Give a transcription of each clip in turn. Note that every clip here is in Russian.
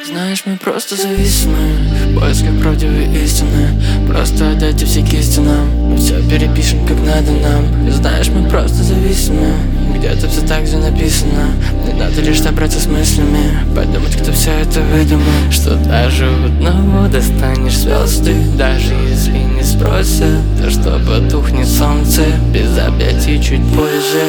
Знаешь, мы просто зависимы в поисках правдивой истины. Просто отдайте все кисти нам, мы все перепишем как надо нам. И знаешь, мы просто зависимы, где-то все так же написано. Не надо лишь собраться с мыслями, подумать, кто все это выдумал. Что даже в одного достанешь звезды, даже если не спросят, то что потухнет солнце без объятий чуть позже.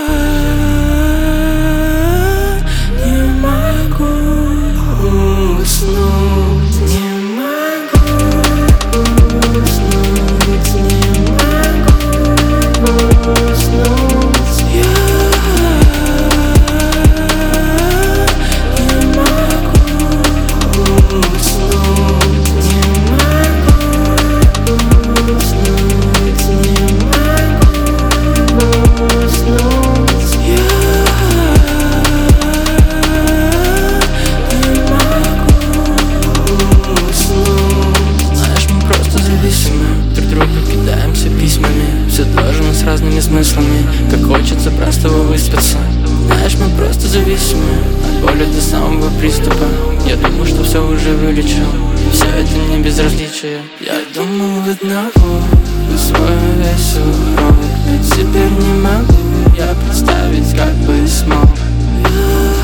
Друг друга кидаемся письмами, все тоже мы с разными смыслами. Как хочется просто выспаться. Знаешь, мы просто зависимы от боли до самого приступа. Я думаю, что все уже вылечил, все это не безразличие. Я думал в одного, усвою весь урок, но теперь не могу я представить, как бы смог.